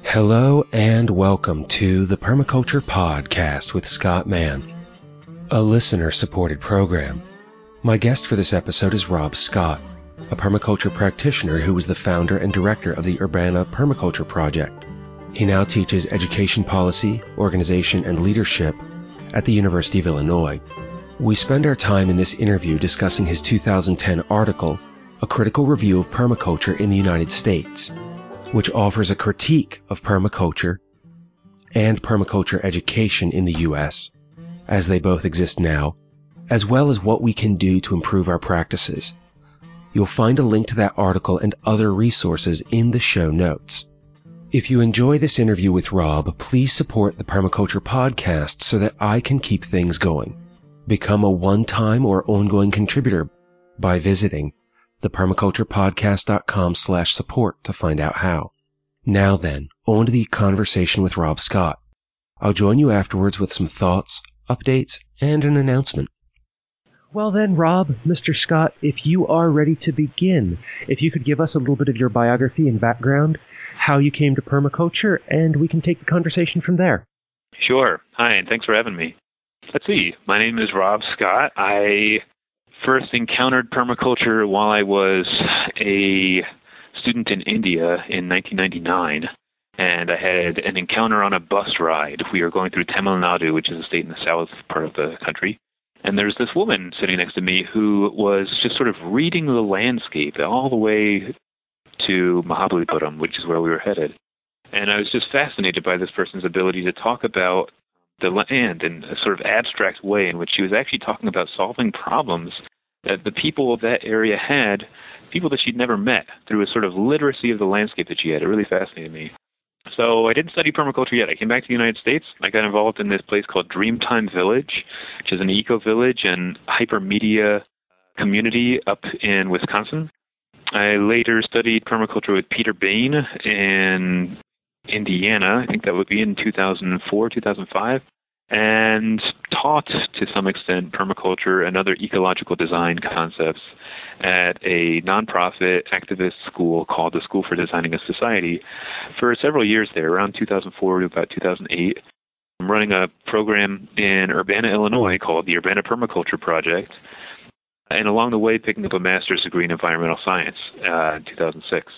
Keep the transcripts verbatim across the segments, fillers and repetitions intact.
Hello and welcome to the Permaculture Podcast with Scott Mann, a listener-supported program. My guest for this episode is Rob Scott, a permaculture practitioner who was the founder and director of the Urbana Permaculture Project. He now teaches education policy, organization, and leadership at the University of Illinois. We spend our time in this interview discussing his two thousand ten article, A Critical Review of Permaculture in the United States, which offers a critique of permaculture and permaculture education in the U S, as they both exist now, as well as what we can do to improve our practices. You'll find a link to that article and other resources in the show notes. If you enjoy this interview with Rob, please support the Permaculture Podcast so that I can keep things going. Become a one-time or ongoing contributor by visiting thepermaculturepodcast.com slash support to find out how. Now then, on to the conversation with Rob Scott. I'll join you afterwards with some thoughts, updates, and an announcement. Well then, Rob, Mister Scott, if you are ready to begin, if you could give us a little bit of your biography and background, how you came to permaculture, and we can take the conversation from there. Sure. Hi, and thanks for having me. Let's see. My name is Rob Scott. I first encountered permaculture while I was a student in India in nineteen ninety-nine, and I had an encounter on a bus ride. We were going through Tamil Nadu, which is a state in the south part of the country, and there's this woman sitting next to me who was just sort of reading the landscape all the way to Mahabalipuram, which is where we were headed. And I was just fascinated by this person's ability to talk about the land in a sort of abstract way in which she was actually talking about solving problems that the people of that area had, people that she'd never met, through a sort of literacy of the landscape that she had. It really fascinated me. So I didn't study permaculture yet. I came back to the United States. I got involved in this place called Dreamtime Village, which is an eco-village and hypermedia community up in Wisconsin. I later studied permaculture with Peter Bain in Indiana. I think that would be in two thousand four, two thousand five, and taught to some extent permaculture and other ecological design concepts at a nonprofit activist school called the School for Designing a Society for several years there, around two thousand four to about two thousand eight. I'm running a program in Urbana, Illinois called the Urbana Permaculture Project, and along the way picking up a master's degree in environmental science uh, in two thousand six.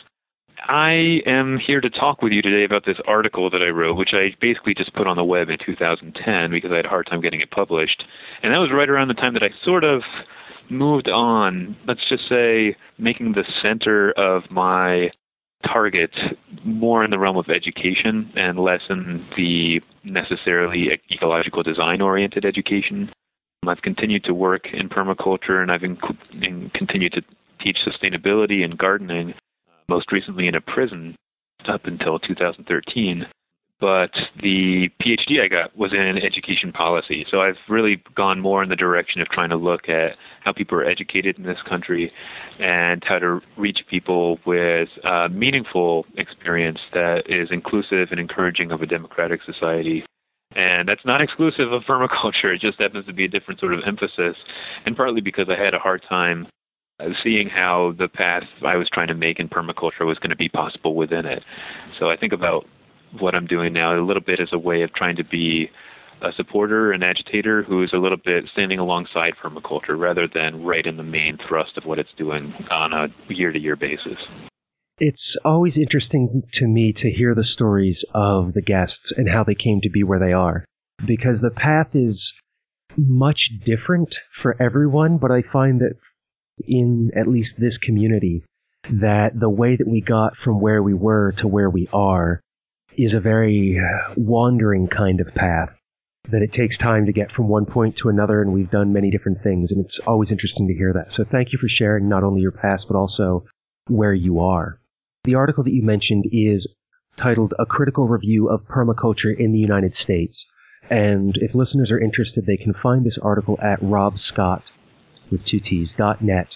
I am here to talk with you today about this article that I wrote, which I basically just put on the web in two thousand ten because I had a hard time getting it published. And that was right around the time that I sort of moved on, let's just say, making the center of my target more in the realm of education and less in the necessarily ecological design-oriented education. I've continued to work in permaculture, and I've inc- in continued to teach sustainability and gardening, most recently in a prison up until two thousand thirteen. But the PhD I got was in education policy. So I've really gone more in the direction of trying to look at how people are educated in this country and how to reach people with a meaningful experience that is inclusive and encouraging of a democratic society. And that's not exclusive of permaculture. It just happens to be a different sort of emphasis, and partly because I had a hard time seeing how the path I was trying to make in permaculture was going to be possible within it. So I think about what I'm doing now a little bit as a way of trying to be a supporter, an agitator who is a little bit standing alongside permaculture rather than right in the main thrust of what it's doing on a year-to-year basis. It's always interesting to me to hear the stories of the guests and how they came to be where they are, because the path is much different for everyone, but I find that in at least this community, that the way that we got from where we were to where we are is a very wandering kind of path, that it takes time to get from one point to another, and we've done many different things, and it's always interesting to hear that. So thank you for sharing not only your past, but also where you are. The article that you mentioned is titled A Critical Review of Permaculture in the United States, and if listeners are interested, they can find this article at robscott, with two T's, dot net.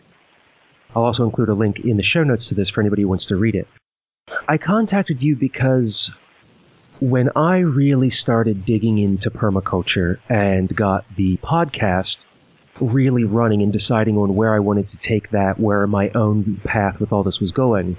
I'll also include a link in the show notes to this for anybody who wants to read it. I contacted you because when I really started digging into permaculture and got the podcast really running and deciding on where I wanted to take that, where my own path with all this was going,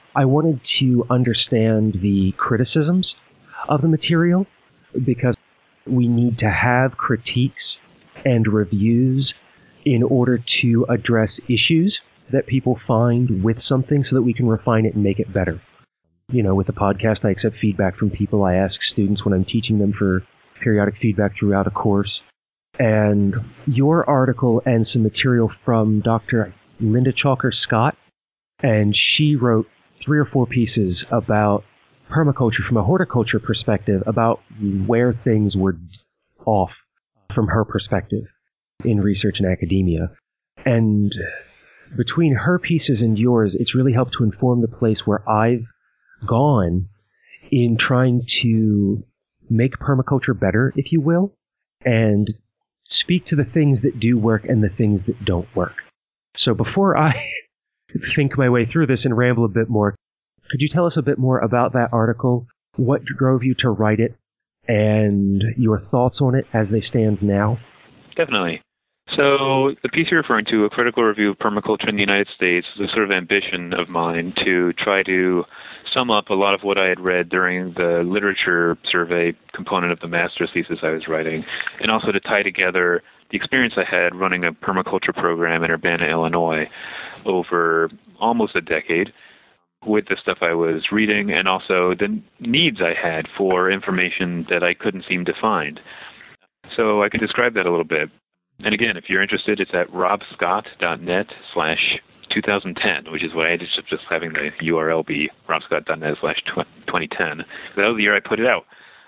I wanted to understand the criticisms of the material because we need to have critiques and reviews in order to address issues that people find with something so that we can refine it and make it better. You know, with the podcast, I accept feedback from people. I ask students when I'm teaching them for periodic feedback throughout a course. And your article and some material from Doctor Linda Chalker Scott, and she wrote three or four pieces about permaculture from a horticulture perspective, about where things were off from her perspective in research and academia. And between her pieces and yours, it's really helped to inform the place where I've gone in trying to make permaculture better, if you will, and speak to the things that do work and the things that don't work. So before I think my way through this and ramble a bit more, could you tell us a bit more about that article, what drove you to write it, and your thoughts on it as they stand now? Definitely. So the piece you're referring to, A Critical Review of Permaculture in the United States, is a sort of ambition of mine to try to sum up a lot of what I had read during the literature survey component of the master's thesis I was writing, and also to tie together the experience I had running a permaculture program in Urbana, Illinois, over almost a decade, with the stuff I was reading and also the needs I had for information that I couldn't seem to find. So I can describe that a little bit. And again, if you're interested, it's at robscott.net slash 2010, which is what I ended up just having the U R L be robscott.net slash 2010. That was the year I put it out.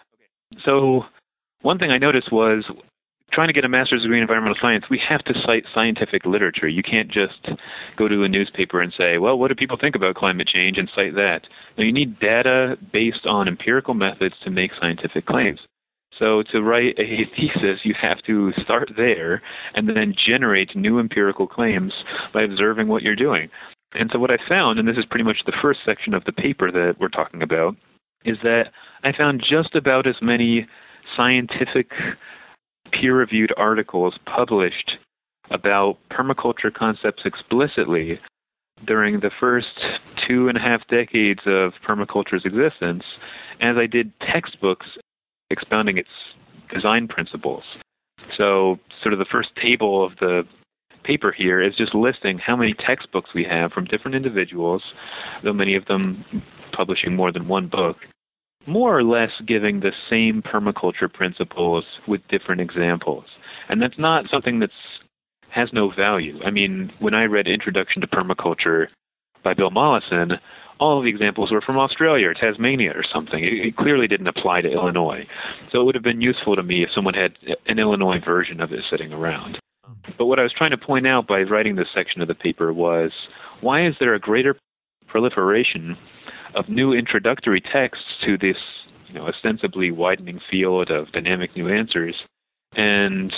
So one thing I noticed was trying to get a master's degree in environmental science, we have to cite scientific literature. You can't just go to a newspaper and say, well, what do people think about climate change, and cite that. Now, you need data based on empirical methods to make scientific claims. So to write a thesis, you have to start there and then generate new empirical claims by observing what you're doing. And so what I found, and this is pretty much the first section of the paper that we're talking about, is that I found just about as many scientific peer-reviewed articles published about permaculture concepts explicitly during the first two and a half decades of permaculture's existence as I did textbooks expounding its design principles. So sort of the first table of the paper here is just listing how many textbooks we have from different individuals, though many of them publishing more than one book, more or less giving the same permaculture principles with different examples. And that's not something that's has no value. I mean, when I read Introduction to Permaculture by Bill Mollison, all of the examples were from Australia or Tasmania or something. It, it clearly didn't apply to Illinois. So it would have been useful to me if someone had an Illinois version of it sitting around. But what I was trying to point out by writing this section of the paper was, why is there a greater proliferation of new introductory texts to this, you know, ostensibly widening field of dynamic new answers, and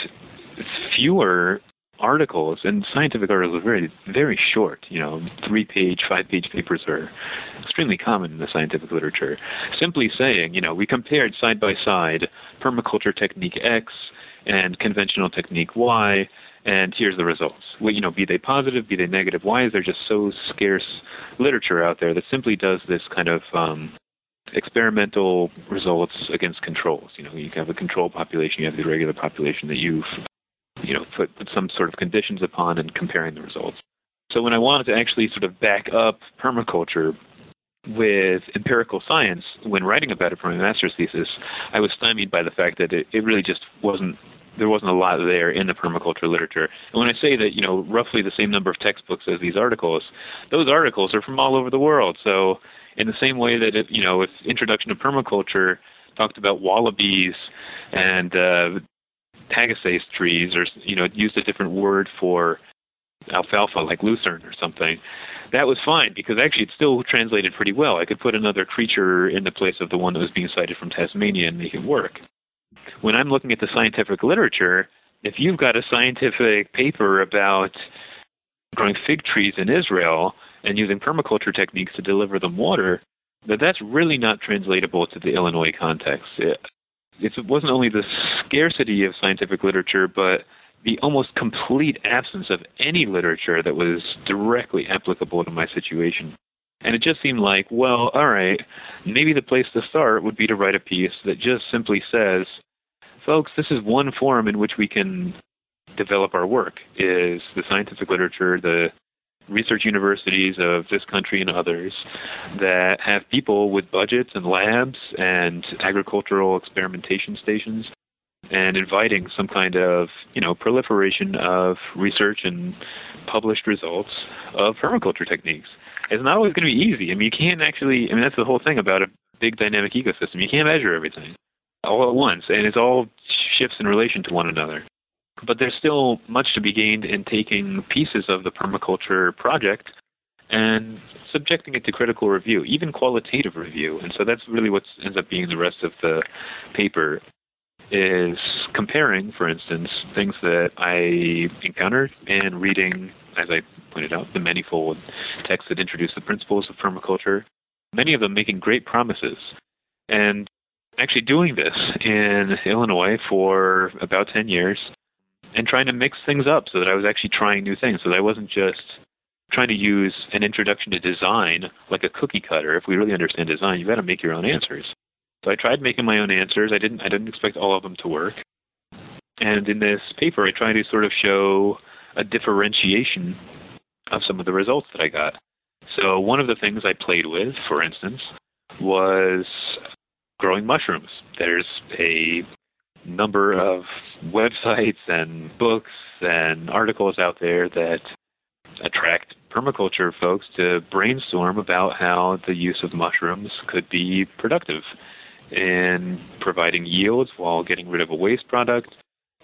fewer articles, and scientific articles are very, very short, you know, three-page, five-page papers are extremely common in the scientific literature, simply saying, you know, we compared side by side permaculture technique X and conventional technique Y, and here's the results. Well, you know, be they positive, be they negative. Why is there just so scarce literature out there that simply does this kind of um, experimental results against controls? You know, you have a control population, you have the regular population that you've you know, put, put some sort of conditions upon and comparing the results. So when I wanted to actually sort of back up permaculture with empirical science when writing about it for my master's thesis, I was stymied by the fact that it, it really just wasn't, there wasn't a lot there in the permaculture literature. And when I say that, you know, roughly the same number of textbooks as these articles, those articles are from all over the world. So in the same way that, it, you know, if Introduction to Permaculture talked about wallabies and uh, Tagaceae trees, or, you know, used a different word for alfalfa, like lucerne or something, that was fine, because actually it still translated pretty well. I could put another creature in the place of the one that was being cited from Tasmania and make it work. When I'm looking at the scientific literature, if you've got a scientific paper about growing fig trees in Israel and using permaculture techniques to deliver them water, that that's really not translatable to the Illinois context. It, it wasn't only the scarcity of scientific literature, but the almost complete absence of any literature that was directly applicable to my situation. And it just seemed like, well, all right, maybe the place to start would be to write a piece that just simply says, folks, this is one forum in which we can develop our work, is the scientific literature, the research universities of this country and others that have people with budgets and labs and agricultural experimentation stations, and inviting some kind of, you know, proliferation of research and published results of permaculture techniques. It's not always going to be easy. I mean, you can't actually, I mean, that's the whole thing about a big dynamic ecosystem. You can't measure everything all at once, and it's all shifts in relation to one another. But there's still much to be gained in taking pieces of the permaculture project and subjecting it to critical review, even qualitative review. And so that's really what ends up being the rest of the paper, is comparing, for instance, things that I encountered and reading, as I pointed out, the manifold texts that introduce the principles of permaculture, many of them making great promises. And actually doing this in Illinois for about ten years and trying to mix things up so that I was actually trying new things, so that I wasn't just trying to use an introduction to design like a cookie cutter. If we really understand design, you've got to make your own answers. So I tried making my own answers. I didn't I didn't expect all of them to work. And in this paper, I tried to sort of show a differentiation of some of the results that I got. So one of the things I played with, for instance, was growing mushrooms. There's a number of websites and books and articles out there that attract permaculture folks to brainstorm about how the use of mushrooms could be productive in providing yields while getting rid of a waste product,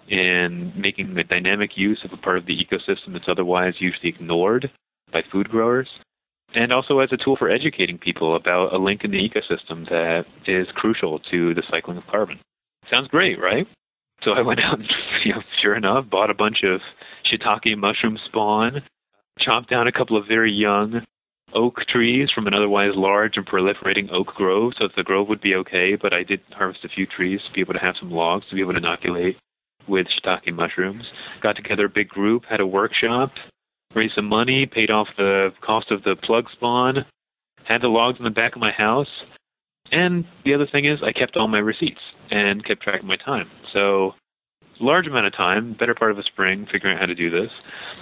in making the dynamic use of a part of the ecosystem that's otherwise usually ignored by food growers, and also as a tool for educating people about a link in the ecosystem that is crucial to the cycling of carbon. Sounds great, right? So I went out and, you know, sure enough, bought a bunch of shiitake mushroom spawn, chopped down a couple of very young oak trees from an otherwise large and proliferating oak grove, so that the grove would be okay, but I did harvest a few trees to be able to have some logs to be able to inoculate with shiitake mushrooms. Got together a big group, had a workshop, raised some money, paid off the cost of the plug spawn, had the logs in the back of my house. And the other thing is I kept all my receipts and kept track of my time. So large amount of time, better part of a spring, figuring out how to do this.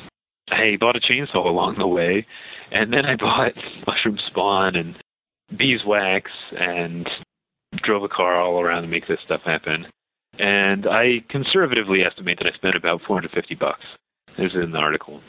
I bought a chainsaw along the way, and then I bought mushroom spawn and beeswax and drove a car all around to make this stuff happen. And I conservatively estimate that I spent about four hundred fifty bucks. There's in the article.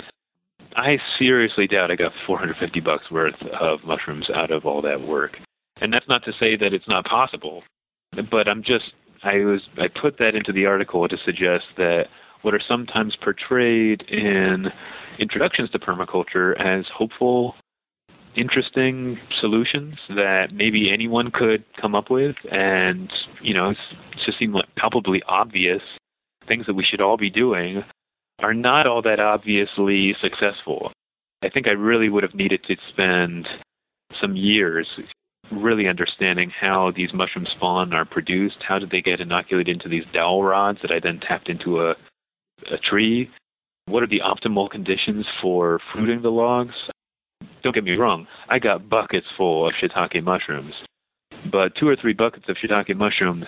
I seriously doubt I got four hundred fifty bucks worth of mushrooms out of all that work. And that's not to say that it's not possible, but I'm just, I was, I put that into the article to suggest that what are sometimes portrayed in introductions to permaculture as hopeful, interesting solutions that maybe anyone could come up with, and, you know, just seem like palpably obvious things that we should all be doing, are not all that obviously successful. I think I really would have needed to spend some years really understanding how these mushroom spawn are produced, how did they get inoculated into these dowel rods that I then tapped into a, a tree, what are the optimal conditions for fruiting the logs. Don't get me wrong, I got buckets full of shiitake mushrooms, but two or three buckets of shiitake mushrooms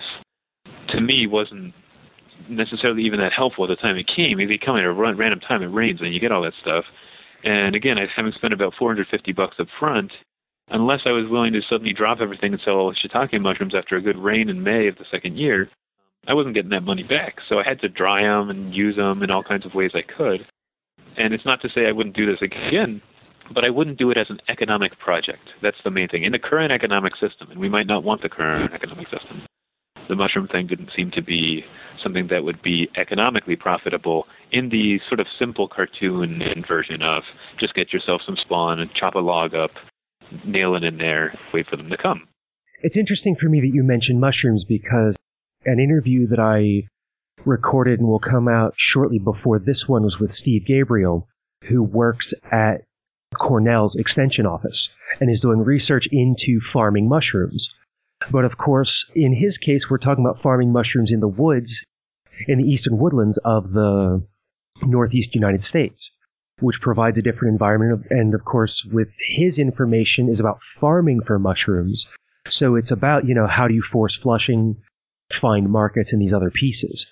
to me wasn't necessarily even that helpful at the time it came. They come at a random time, it rains and you get all that stuff. And again, I haven't spent about four hundred fifty bucks up front. Unless I was willing to suddenly drop everything and sell shiitake mushrooms after a good rain in May of the second year, I wasn't getting that money back. So I had to dry them and use them in all kinds of ways I could. And it's not to say I wouldn't do this again, but I wouldn't do it as an economic project. That's the main thing. In the current economic system, and we might not want the current economic system, the mushroom thing didn't seem to be something that would be economically profitable in the sort of simple cartoon version of just get yourself some spawn and chop a log up, nail it in there, wait for them to come. It's interesting for me that you mentioned mushrooms, because an interview that I recorded and will come out shortly before this one was with Steve Gabriel, who works at Cornell's extension office and is doing research into farming mushrooms. But of course, in his case, we're talking about farming mushrooms in the woods, in the eastern woodlands of the northeast United States. which provides a different environment. And of course, with his information is about farming for mushrooms. So it's about, you know, how do you force flushing, find markets, and these other pieces.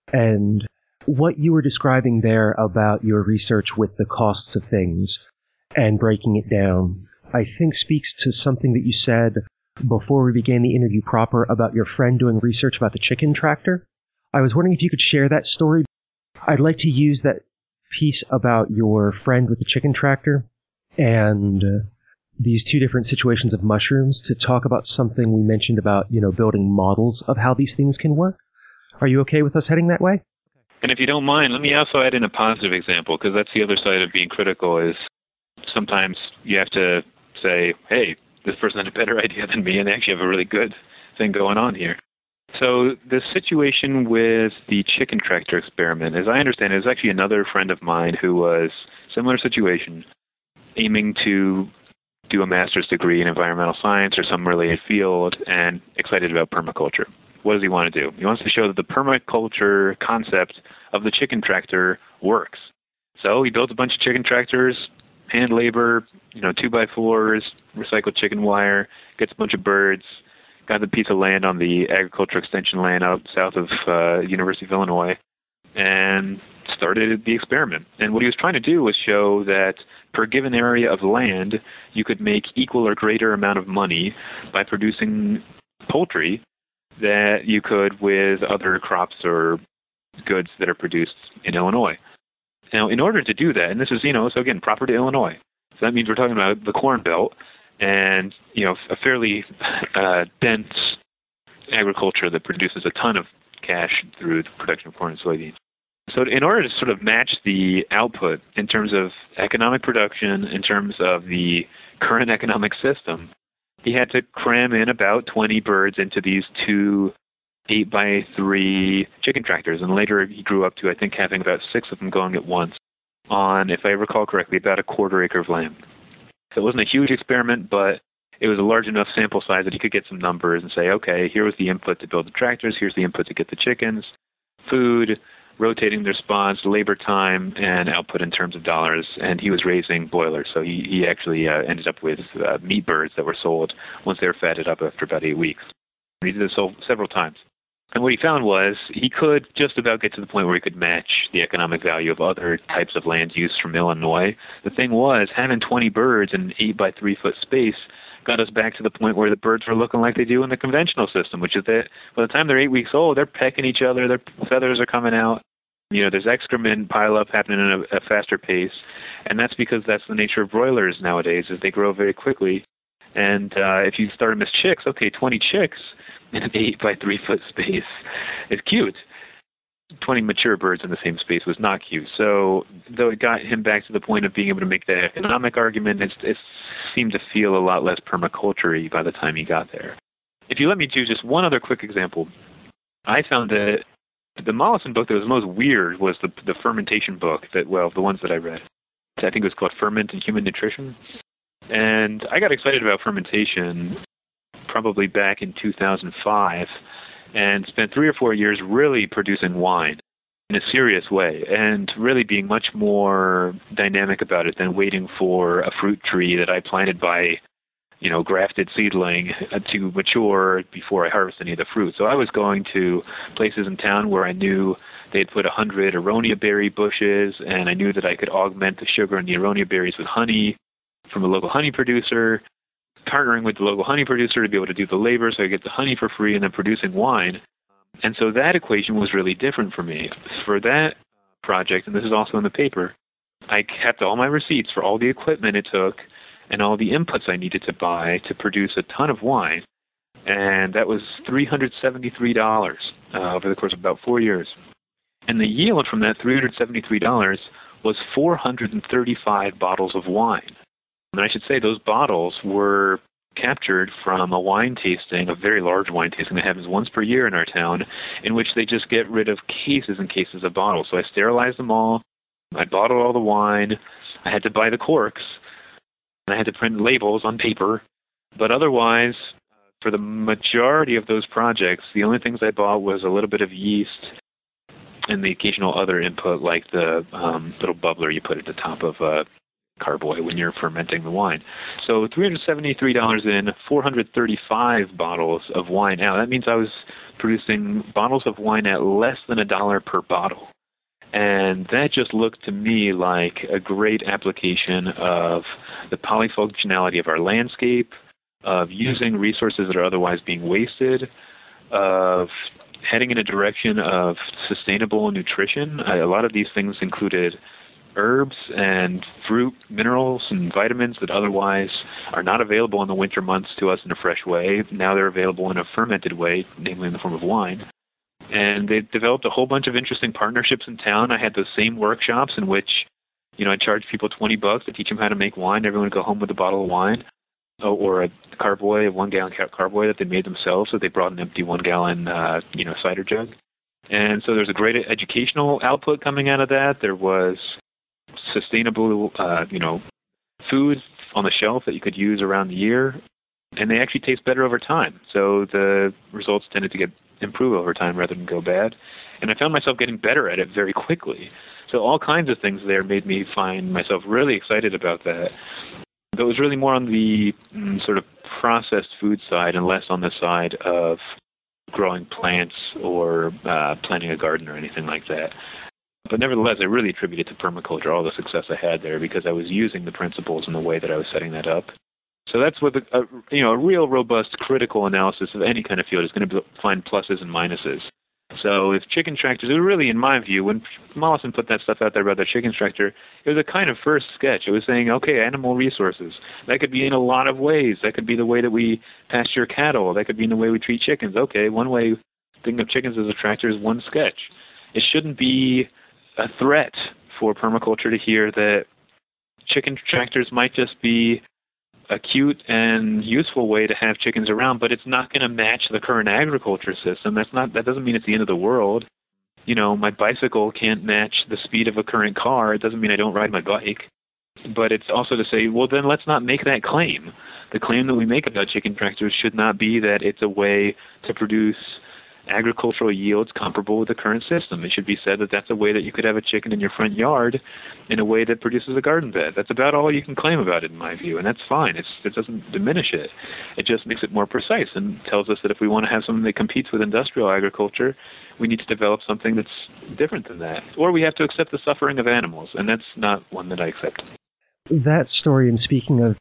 And what you were describing there about your research with the costs of things and breaking it down, I think speaks to something that you said before we began the interview proper about your friend doing research about the chicken tractor. I was wondering if you could share that story. I'd like to use that piece about your friend with the chicken tractor and uh, these two different situations of mushrooms to talk about something we mentioned about, you know, building models of how these things can work. Are you okay with us heading that way? And if you don't mind, let me also add in a positive example, because that's the other side of being critical is sometimes you have to say, hey, this person had a better idea than me, and they actually have a really good thing going on here. So the situation with the chicken tractor experiment, as I understand it, is actually another friend of mine who was similar situation, aiming to do a master's degree in environmental science or some related field and excited about permaculture. What does he want to do? He wants to show that the permaculture concept of the chicken tractor works. So he built a bunch of chicken tractors, hand labor, you know, two by fours, recycled chicken wire, gets a bunch of birds, got a piece of land on the agriculture extension land out south of uh, University of Illinois, and started the experiment. And what he was trying to do was show that per given area of land, you could make equal or greater amount of money by producing poultry that you could with other crops or goods that are produced in Illinois. Now, in order to do that, and this is, you know, so again, proper to Illinois. So that means we're talking about the Corn Belt and, you know, a fairly uh, dense agriculture that produces a ton of cash through the production of corn and soybeans. So in order to sort of match the output in terms of economic production, in terms of the current economic system, he had to cram in about twenty birds into these two eight by three chicken tractors. And later he grew up to, I think, having about six of them going at once on, if I recall correctly, about a quarter acre of land. So it wasn't a huge experiment, but it was a large enough sample size that he could get some numbers and say, okay, here was the input to build the tractors, here's the input to get the chickens, food, rotating their spawns, labor time, and output in terms of dollars. And he was raising boilers, so he, he actually uh, ended up with uh, meat birds that were sold once they were fatted up after about eight weeks. He did this several times. And what he found was he could just about get to the point where he could match the economic value of other types of land use from Illinois. The thing was, having twenty birds in an eight by three foot space got us back to the point where the birds were looking like they do in the conventional system, which is that by the time they're eight weeks old, they're pecking each other, their feathers are coming out. You know, there's excrement pile up happening at a, a faster pace, and that's because that's the nature of broilers nowadays, is they grow very quickly. And uh, if you start to miss chicks, okay, twenty chicks in an eight by three foot space is cute. twenty mature birds in the same space was not cute. So though it got him back to the point of being able to make that economic argument, it, it seemed to feel a lot less permaculture-y by the time he got there. If you let me do just one other quick example, I found that the Mollison book that was most weird was the the fermentation book, that well, the ones that I read. I think it was called Ferment and Human Nutrition. And I got excited about fermentation probably back in two thousand five and spent three or four years really producing wine in a serious way and really being much more dynamic about it than waiting for a fruit tree that I planted by, you know, grafted seedling to mature before I harvest any of the fruit. So I was going to places in town where I knew they'd put a hundred aronia berry bushes, and I knew that I could augment the sugar in the aronia berries with honey from a local honey producer, partnering with the local honey producer to be able to do the labor so I get the honey for free, and then producing wine. And so that equation was really different for me. For that project, and this is also in the paper, I kept all my receipts for all the equipment it took and all the inputs I needed to buy to produce a ton of wine. And that was three hundred seventy-three dollars uh, over the course of about four years. And the yield from that three hundred seventy-three dollars was four hundred thirty-five bottles of wine. And I should say those bottles were captured from a wine tasting, a very large wine tasting that happens once per year in our town, in which they just get rid of cases and cases of bottles. So I sterilized them all. I bottled all the wine. I had to buy the corks. And I had to print labels on paper. But otherwise, for the majority of those projects, the only things I bought was a little bit of yeast and the occasional other input like the um, little bubbler you put at the top of a carboy when you're fermenting the wine. So three hundred seventy-three dollars in, four hundred thirty-five bottles of wine out. That means I was producing bottles of wine at less than a dollar per bottle. And that just looked to me like a great application of the polyfunctionality of our landscape, of using resources that are otherwise being wasted, of heading in a direction of sustainable nutrition. A lot of these things included herbs and fruit, minerals and vitamins that otherwise are not available in the winter months to us in a fresh way. Now they're available in a fermented way, namely in the form of wine. And they developed a whole bunch of interesting partnerships in town. I had those same workshops in which, you know, I charged people twenty bucks to teach them how to make wine. Everyone would go home with a bottle of wine or a carboy, a one-gallon carboy that they made themselves. So they brought an empty one-gallon, uh, you know, cider jug. And so there's a great educational output coming out of that. There was sustainable, uh, you know, foods on the shelf that you could use around the year, and they actually taste better over time. So the results tended to get improve over time rather than go bad. And I found myself getting better at it very quickly. So all kinds of things there made me find myself really excited about that. But it was really more on the mm, sort of processed food side and less on the side of growing plants or uh, planting a garden or anything like that. But nevertheless, I really attributed to permaculture all the success I had there because I was using the principles in the way that I was setting that up. So that's what the, a, you know, a real robust critical analysis of any kind of field is going to find pluses and minuses. So if chicken tractors, it was really, in my view, when Mollison put that stuff out there about the chicken tractor, it was a kind of first sketch. It was saying, okay, animal resources. That could be in a lot of ways. That could be the way that we pasture cattle. That could be in the way we treat chickens. Okay, one way thinking of chickens as a tractor is one sketch. It shouldn't be a threat for permaculture to hear that chicken tractors might just be a cute and useful way to have chickens around, but it's not going to match the current agriculture system. That's not. That doesn't mean it's the end of the world. You know, my bicycle can't match the speed of a current car. It doesn't mean I don't ride my bike. But it's also to say, well, then let's not make that claim. The claim that we make about chicken tractors should not be that it's a way to produce agricultural yields comparable with the current system. It should be said that that's a way that you could have a chicken in your front yard in a way that produces a garden bed. That's about all you can claim about it, in my view, and that's fine. It's, it doesn't diminish it. It just makes it more precise and tells us that if we want to have something that competes with industrial agriculture, we need to develop something that's different than that. Or we have to accept the suffering of animals, and that's not one that I accept. That story, and speaking of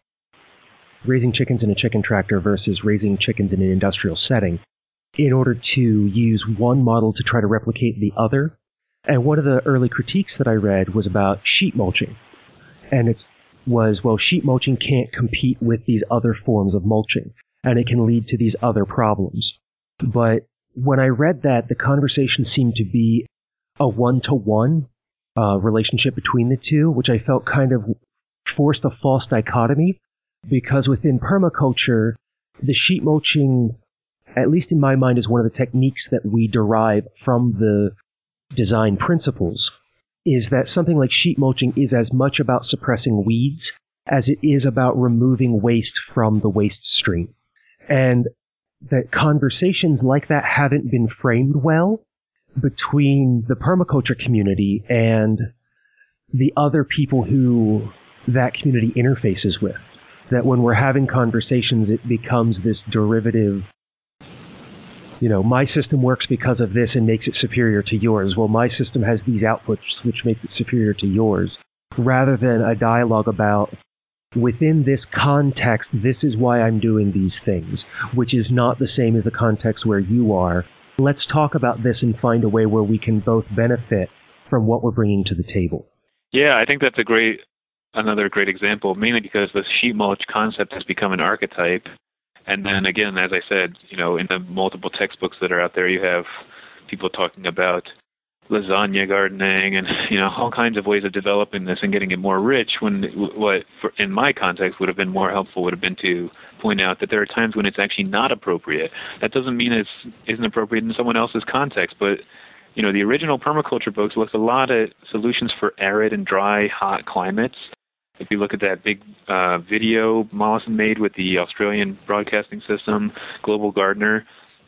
raising chickens in a chicken tractor versus raising chickens in an industrial setting, in order to use one model to try to replicate the other. And one of the early critiques that I read was about sheet mulching. And it was, well, sheet mulching can't compete with these other forms of mulching, and it can lead to these other problems. But when I read that, the conversation seemed to be a one-to-one uh, relationship between the two, which I felt kind of forced a false dichotomy, because within permaculture, the sheet mulching, at least in my mind, is one of the techniques that we derive from the design principles, is that something like sheet mulching is as much about suppressing weeds as it is about removing waste from the waste stream. And that conversations like that haven't been framed well between the permaculture community and the other people who that community interfaces with. That when we're having conversations, it becomes this derivative, you know, my system works because of this and makes it superior to yours. Well, my system has these outputs which makes it superior to yours. Rather than a dialogue about, within this context, this is why I'm doing these things, which is not the same as the context where you are. Let's talk about this and find a way where we can both benefit from what we're bringing to the table. Yeah, I think that's a great, another great example, mainly because the sheet mulch concept has become an archetype. And then again, as I said, you know, in the multiple textbooks that are out there, you have people talking about lasagna gardening and, you know, all kinds of ways of developing this and getting it more rich, when what, for, in my context, would have been more helpful would have been to point out that there are times when it's actually not appropriate. That doesn't mean it isn't appropriate in someone else's context, but, you know, the original permaculture books looked a lot at solutions for arid and dry, hot climates. If you look at that big uh, video Mollison made with the Australian broadcasting system, Global Gardener,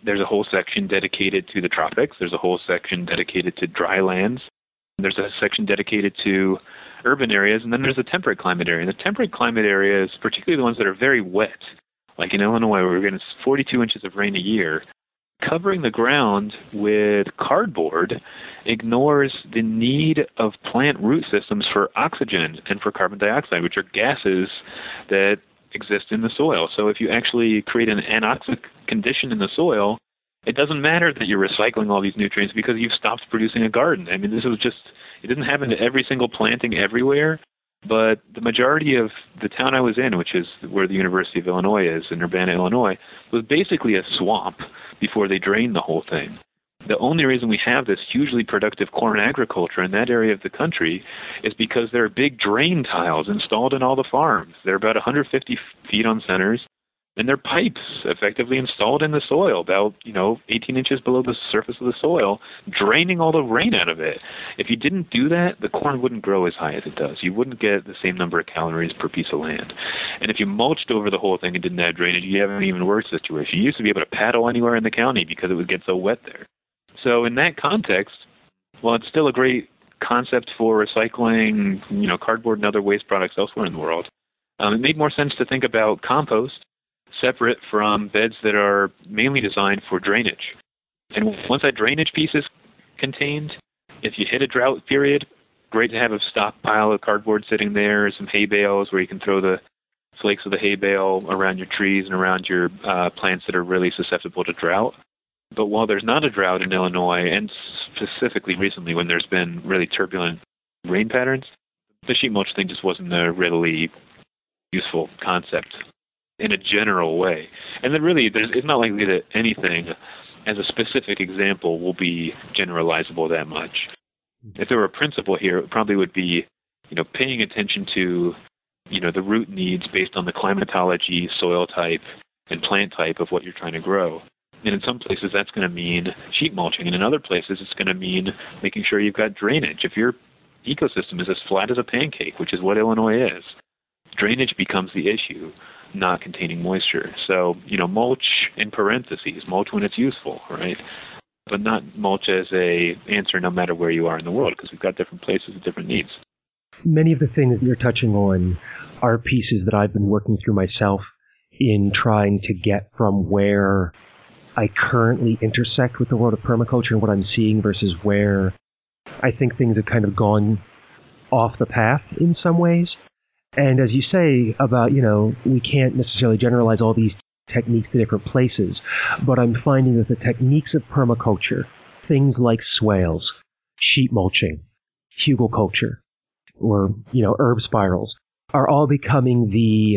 There's a whole section dedicated to the tropics. There's a whole section dedicated to dry lands. There's a section dedicated to urban areas, and then there's a temperate climate area. And the temperate climate areas, particularly the ones that are very wet, like in Illinois, where we're getting forty-two inches of rain a year, covering the ground with cardboard ignores the need of plant root systems for oxygen and for carbon dioxide, which are gases that exist in the soil. So if you actually create an anoxic condition in the soil, it doesn't matter that you're recycling all these nutrients because you've stopped producing a garden. I mean, this was just, it didn't happen to every single planting everywhere, but the majority of the town I was in, which is where the University of Illinois is, in Urbana, Illinois, was basically a swamp before they drained the whole thing. The only reason we have this hugely productive corn agriculture in that area of the country is because there are big drain tiles installed in all the farms. They're about one hundred fifty feet on centers, and they're pipes effectively installed in the soil, about, you know, eighteen inches below the surface of the soil, draining all the rain out of it. If you didn't do that, the corn wouldn't grow as high as it does. You wouldn't get the same number of calories per piece of land. And if you mulched over the whole thing and didn't have drainage, you have an even worse situation. You used to be able to paddle anywhere in the county because it would get so wet there. So in that context, well, it's still a great concept for recycling, you know, cardboard and other waste products elsewhere in the world. Um, it made more sense to think about compost separate from beds that are mainly designed for drainage. And once that drainage piece is contained, if you hit a drought period, great to have a stockpile of cardboard sitting there, some hay bales where you can throw the flakes of the hay bale around your trees and around your uh, plants that are really susceptible to drought. But while there's not a drought in Illinois, and specifically recently when there's been really turbulent rain patterns, the sheet mulch thing just wasn't a readily useful concept in a general way. And then really, there's, it's not likely that anything as a specific example will be generalizable that much. If there were a principle here, it probably would be, you know, paying attention to, you know, the root needs based on the climatology, soil type, and plant type of what you're trying to grow. And in some places, that's going to mean sheet mulching. And in other places, it's going to mean making sure you've got drainage. If your ecosystem is as flat as a pancake, which is what Illinois is, drainage becomes the issue, not containing moisture. So, you know, mulch in parentheses, mulch when it's useful, right? But not mulch as a answer no matter where you are in the world, because we've got different places with different needs. Many of the things that you're touching on are pieces that I've been working through myself in trying to get from where I currently intersect with the world of permaculture and what I'm seeing versus where I think things have kind of gone off the path in some ways. And as you say about, you know, we can't necessarily generalize all these techniques to different places, but I'm finding that the techniques of permaculture, things like swales, sheet mulching, hugelkultur, or, you know, herb spirals, are all becoming the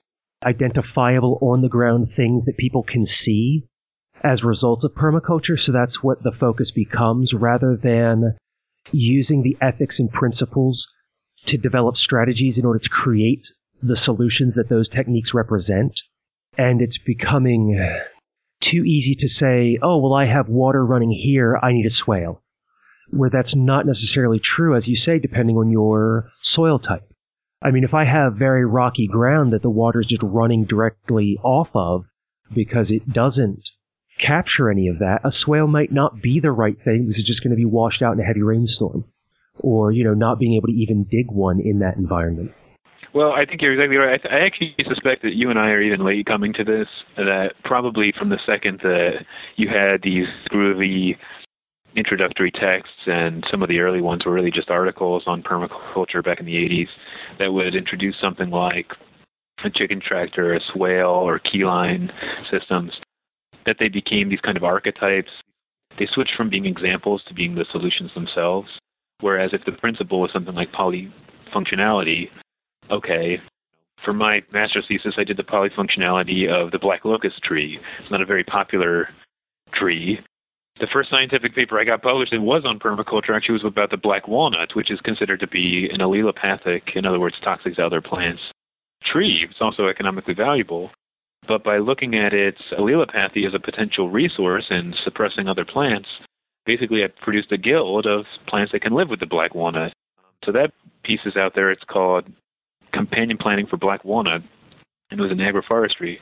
identifiable on-the-ground things that people can see as results of permaculture. So that's what the focus becomes, rather than using the ethics and principles to develop strategies in order to create the solutions that those techniques represent. And it's becoming too easy to say, oh, well, I have water running here, I need a swale. Where that's not necessarily true, as you say, depending on your soil type. I mean, if I have very rocky ground that the water is just running directly off of because it doesn't capture any of that, a swale might not be the right thing because it's just going to be washed out in a heavy rainstorm. Or, you know, not being able to even dig one in that environment. Well, I think you're exactly right. I, th- I actually suspect that you and I are even late coming to this, that probably from the second that you had these groovy introductory texts, and some of the early ones were really just articles on permaculture back in the eighties that would introduce something like a chicken tractor, a swale, or keyline systems, that they became these kind of archetypes. They switched from being examples to being the solutions themselves. Whereas if the principle was something like polyfunctionality, okay, for my master's thesis, I did the polyfunctionality of the black locust tree. It's not a very popular tree. The first scientific paper I got published that was on permaculture actually was about the black walnut, which is considered to be an allelopathic, in other words, toxic to other plants, tree. It's also economically valuable. But by looking at its allelopathy as a potential resource in suppressing other plants, basically I produced a guild of plants that can live with the black walnut. So that piece is out there. It's called Companion Planting for Black Walnut, and it was in agroforestry.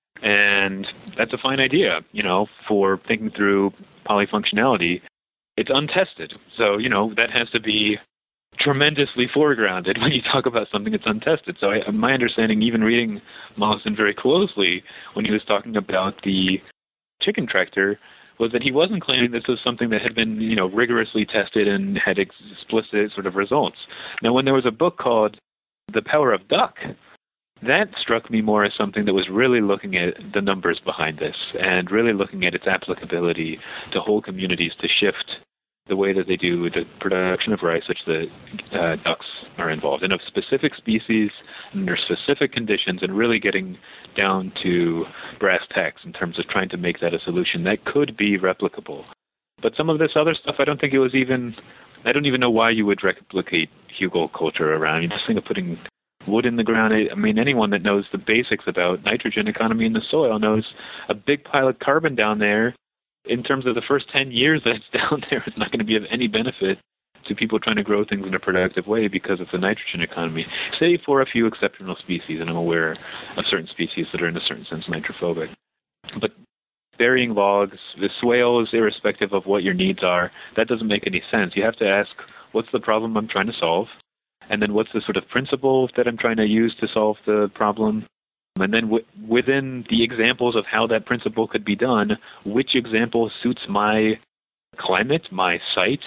And that's a fine idea, you know, for thinking through polyfunctionality. It's untested. So, you know, that has to be tremendously foregrounded when you talk about something that's untested. So I, my understanding, even reading Mollison very closely when he was talking about the chicken tractor, was that he wasn't claiming this was something that had been, you know, rigorously tested and had explicit sort of results. Now, when there was a book called The Power of Duck, that struck me more as something that was really looking at the numbers behind this and really looking at its applicability to whole communities to shift the way that they do the production of rice, which the uh, ducks are involved in, of specific species under specific conditions, and really getting down to brass tacks in terms of trying to make that a solution that could be replicable. But some of this other stuff, I don't think it was even, I don't even know why you would replicate hugel culture around. You just think of putting wood in the ground. I mean, anyone that knows the basics about nitrogen economy in the soil knows a big pile of carbon down there, in terms of the first ten years that it's down there, it's not going to be of any benefit to people trying to grow things in a productive way because of the nitrogen economy, save for a few exceptional species, and I'm aware of certain species that are in a certain sense nitrophobic. But burying logs, the swales, irrespective of what your needs are, that doesn't make any sense. You have to ask, what's the problem I'm trying to solve? And then what's the sort of principle that I'm trying to use to solve the problem? And then w- within the examples of how that principle could be done, which example suits my climate, my site,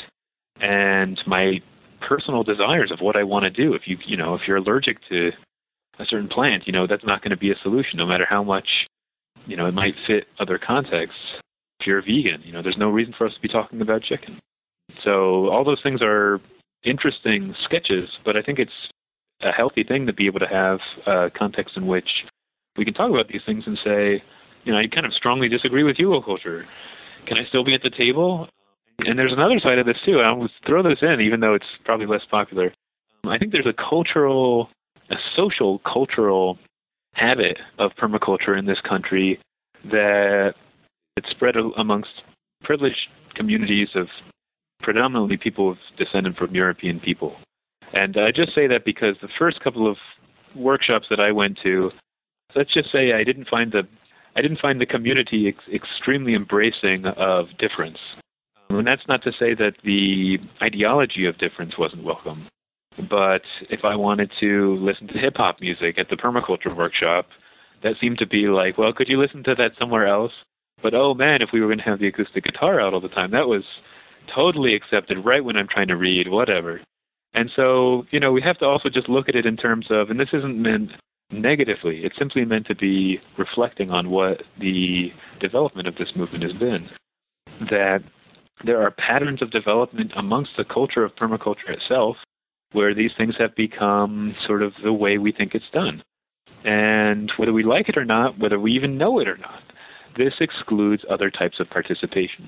and my personal desires of what I want to do. If you, you know, if you're allergic to a certain plant, you know, that's not going to be a solution, no matter how much, you know, it might fit other contexts. If you're a vegan, you know, there's no reason for us to be talking about chicken. So all those things are interesting sketches, but I think it's a healthy thing to be able to have a context in which we can talk about these things and say, you know, I kind of strongly disagree with hugel culture. Can I still be at the table? And there's another side of this too. I will throw this in, even though it's probably less popular. I think there's a cultural, a social cultural habit of permaculture in this country that it's spread amongst privileged communities of predominantly people descended from European people. And I just say that because the first couple of workshops that I went to, let's just say I didn't find the I didn't find the community ex- extremely embracing of difference. Um, and that's not to say that the ideology of difference wasn't welcome. But if I wanted to listen to hip-hop music at the permaculture workshop, that seemed to be like, well, could you listen to that somewhere else? But, oh, man, if we were going to have the acoustic guitar out all the time, that was totally accepted right when I'm trying to read, whatever. And so, you know, we have to also just look at it in terms of, and this isn't meant negatively, it's simply meant to be reflecting on what the development of this movement has been. That there are patterns of development amongst the culture of permaculture itself where these things have become sort of the way we think it's done. And whether we like it or not, whether we even know it or not, this excludes other types of participation.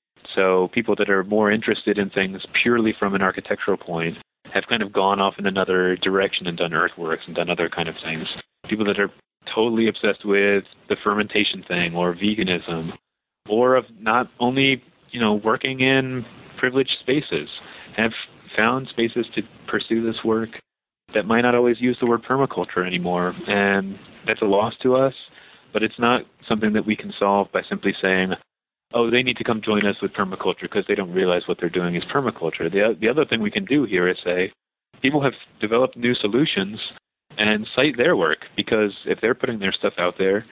So people that are more interested in things purely from an architectural point have kind of gone off in another direction and done earthworks and done other kind of things. People that are totally obsessed with the fermentation thing or veganism, or of not only, you know, working in privileged spaces, have found spaces to pursue this work that might not always use the word permaculture anymore. And that's a loss to us, but it's not something that we can solve by simply saying, oh, they need to come join us with permaculture because they don't realize what they're doing is permaculture. The, the other thing we can do here is say, people have developed new solutions and cite their work, because if they're putting their stuff out there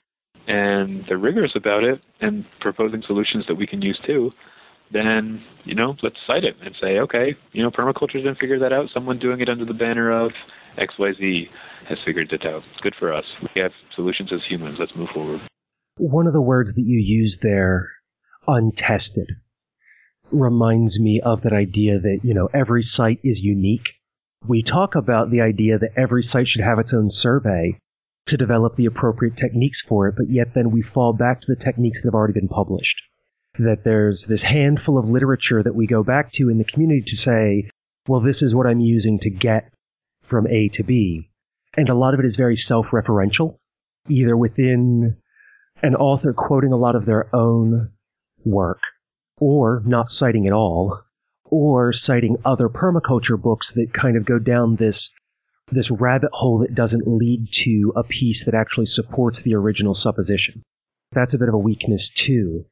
and they're rigorous about it and proposing solutions that we can use too, then, you know, let's cite it and say, okay, you know, permaculture didn't figure that out. Someone doing it under the banner of X Y Z has figured it out. Good for us. We have solutions as humans. Let's move forward. One of the words that you used there, untested, reminds me of that idea that, you know, every site is unique. We talk about the idea that every site should have its own survey to develop the appropriate techniques for it, but yet then we fall back to the techniques that have already been published. That there's this handful of literature that we go back to in the community to say, well, this is what I'm using to get from A to B. And a lot of it is very self-referential, either within an author quoting a lot of their own work, or not citing at all, or citing other permaculture books that kind of go down this this rabbit hole that doesn't lead to a piece that actually supports the original supposition. That's a bit of a weakness, too.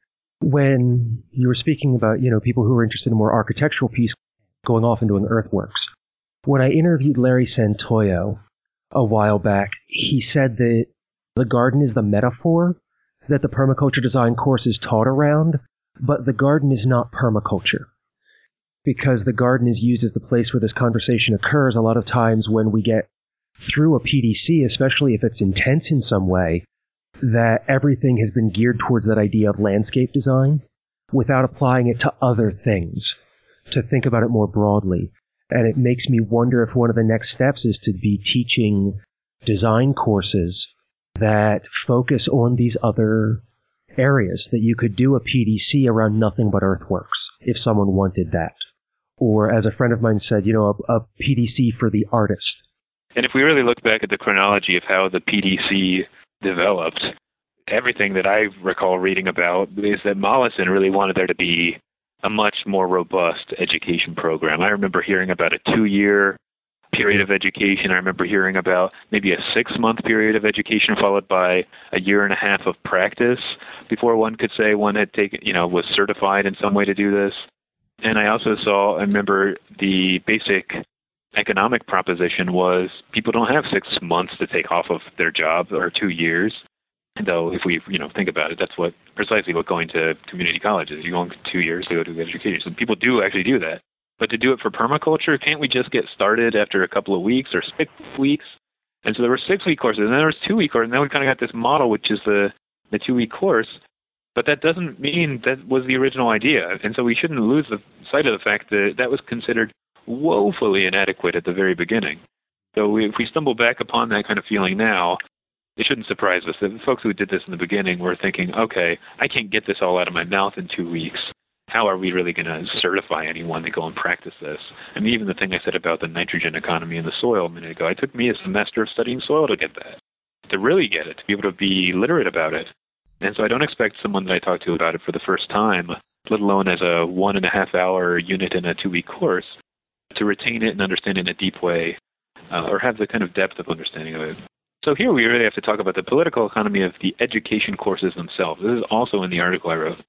When you were speaking about, you know, people who are interested in more architectural pieces going off and doing earthworks, when I interviewed Larry Santoyo a while back, he said that the garden is the metaphor that the permaculture design course is taught around, but the garden is not permaculture. Because the garden is used as the place where this conversation occurs a lot of times when we get through a P D C, especially if it's intense in some way, that everything has been geared towards that idea of landscape design without applying it to other things, to think about it more broadly. And it makes me wonder if one of the next steps is to be teaching design courses that focus on these other areas, that you could do a P D C around nothing but earthworks if someone wanted that. Or, as a friend of mine said, you know, a, a P D C for the artist. And if we really look back at the chronology of how the P D C developed, everything that I recall reading about is that Mollison really wanted there to be a much more robust education program. I remember hearing about a two-year period of education. I remember hearing about maybe a six-month period of education followed by a year and a half of practice before one could say one had taken, you know, was certified in some way to do this. And I also saw, I remember the basic economic proposition was people don't have six months to take off of their job or two years. Though if we, you know, think about it, that's what precisely what going to community college is. You're going two years to go to education. So people do actually do that. But to do it for permaculture, can't we just get started after a couple of weeks or six weeks? And so there were six-week courses, and then there was two-week courses, and then we kind of got this model, which is the, the two-week course. But that doesn't mean that was the original idea. And so we shouldn't lose the sight of the fact that that was considered woefully inadequate at the very beginning. So we, if we stumble back upon that kind of feeling now, it shouldn't surprise us that the folks who did this in the beginning were thinking, okay, I can't get this all out of my mouth in two weeks. How are we really going to certify anyone to go and practice this? I mean, even the thing I said about the nitrogen economy in the soil a minute ago, it took me a semester of studying soil to get that, to really get it, to be able to be literate about it. And so I don't expect someone that I talk to about it for the first time, let alone as a one and a half hour unit in a two-week course, to retain it and understand it in a deep way, uh, or have the kind of depth of understanding of it. So here we really have to talk about the political economy of the education courses themselves. This is also in the article I wrote.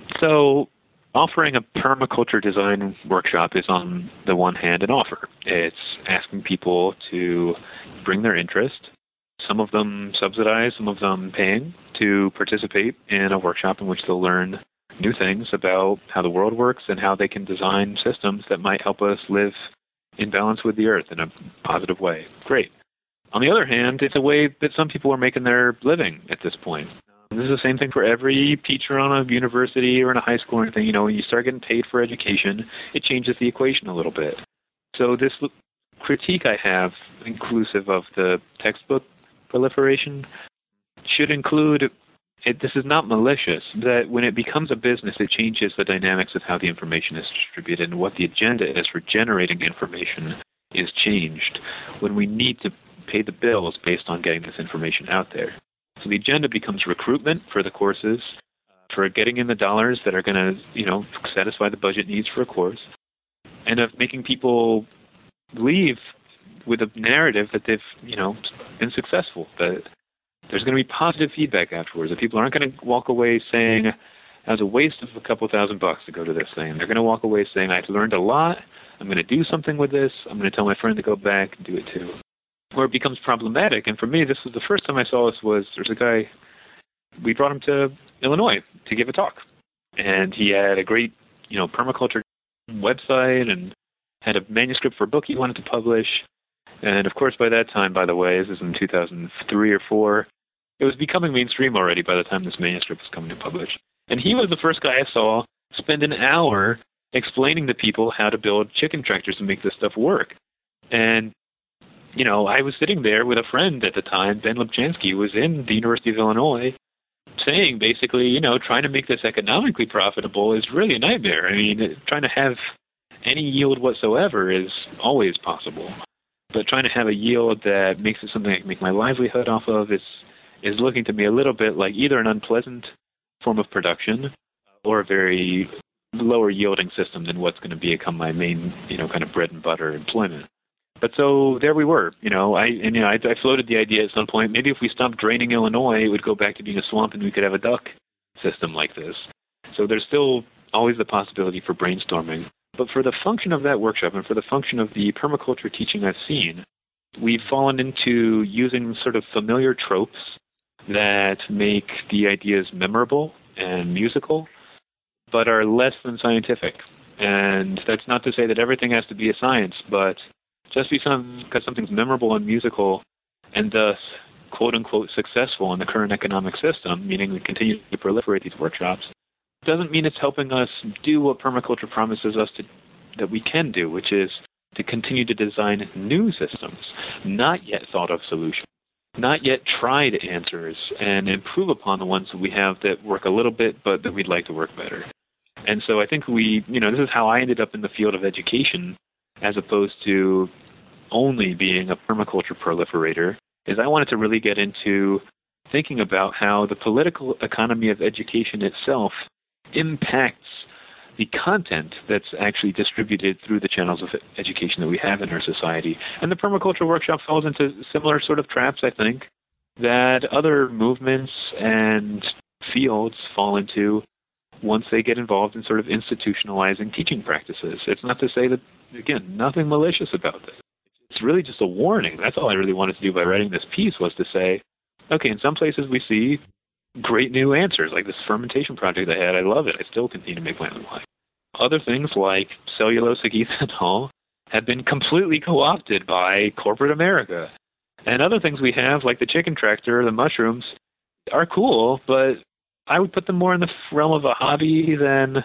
So offering a permaculture design workshop is on the one hand an offer. It's asking people to bring their interest, some of them subsidized, some of them paying, to participate in a workshop in which they'll learn new things about how the world works and how they can design systems that might help us live in balance with the earth in a positive way. Great. On the other hand, it's a way that some people are making their living at this point. This is the same thing for every teacher on a university or in a high school or anything. You know, when you start getting paid for education, it changes the equation a little bit. So this critique I have, inclusive of the textbook proliferation, should include, it, this is not malicious, that when it becomes a business, it changes the dynamics of how the information is distributed and what the agenda is for generating information is changed when we need to pay the bills based on getting this information out there. So the agenda becomes recruitment for the courses, for getting in the dollars that are going to, you know, satisfy the budget needs for a course, and of making people leave with a narrative that they've, you know, been successful, that there's going to be positive feedback afterwards, that people aren't going to walk away saying, that was a waste of a couple thousand bucks to go to this thing. They're going to walk away saying, I've learned a lot, I'm going to do something with this, I'm going to tell my friend to go back and do it too. Where it becomes problematic, and for me, this was the first time I saw this, was there's a guy, we brought him to Illinois to give a talk. And he had a great, you know, permaculture website and had a manuscript for a book he wanted to publish. And of course, by that time, by the way, this is in two thousand three or four, it was becoming mainstream already by the time this manuscript was coming to publish. And he was the first guy I saw spend an hour explaining to people how to build chicken tractors and make this stuff work. And you know, I was sitting there with a friend at the time, Ben Lipchansky, who was in the University of Illinois, saying basically, you know, trying to make this economically profitable is really a nightmare. I mean, trying to have any yield whatsoever is always possible. But trying to have a yield that makes it something I can make my livelihood off of is, is looking to me a little bit like either an unpleasant form of production or a very lower yielding system than what's going to become my main, you know, kind of bread and butter employment. But so there we were, you know, I, and, you know, I, I floated the idea at some point, maybe if we stopped draining Illinois, it would go back to being a swamp and we could have a duck system like this. So there's still always the possibility for brainstorming. But for the function of that workshop and for the function of the permaculture teaching I've seen, we've fallen into using sort of familiar tropes that make the ideas memorable and musical, but are less than scientific. And that's not to say that everything has to be a science, but just because something's memorable and musical and thus quote-unquote successful in the current economic system, meaning we continue to proliferate these workshops, doesn't mean it's helping us do what permaculture promises us to, that we can do, which is to continue to design new systems, not yet thought of solutions, not yet tried answers, and improve upon the ones that we have that work a little bit, but that we'd like to work better. And so I think we, you know, this is how I ended up in the field of education as opposed to only being a permaculture proliferator, is I wanted to really get into thinking about how the political economy of education itself impacts the content that's actually distributed through the channels of education that we have in our society. And the permaculture workshop falls into similar sort of traps, I think, that other movements and fields fall into once they get involved in sort of institutionalizing teaching practices. It's not to say that, again, nothing malicious about this. It's really just a warning. That's all I really wanted to do by writing this piece, was to say, okay, in some places we see great new answers, like this fermentation project I had. I love it. I still continue to make my own wine. Other things like cellulosic ethanol have been completely co-opted by corporate America. And other things we have, like the chicken tractor, the mushrooms, are cool, but I would put them more in the realm of a hobby than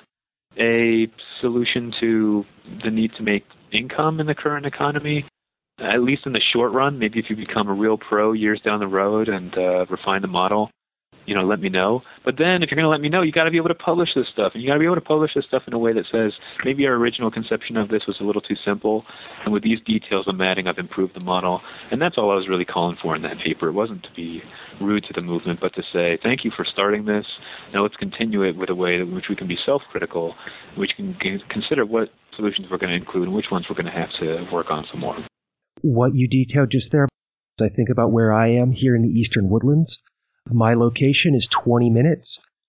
a solution to the need to make income in the current economy, at least in the short run. Maybe if you become a real pro years down the road and uh, refine the model, you know, let me know. But then if you're going to let me know, you got to be able to publish this stuff. And you got to be able to publish this stuff in a way that says, maybe our original conception of this was a little too simple, and with these details I'm adding, I've improved the model. And that's all I was really calling for in that paper. It wasn't to be rude to the movement, but to say, thank you for starting this. Now let's continue it with a way in which we can be self-critical, which can consider what solutions we're going to include and which ones we're going to have to work on some more. What you detailed just there, I think about where I am here in the Eastern Woodlands. My location is twenty minutes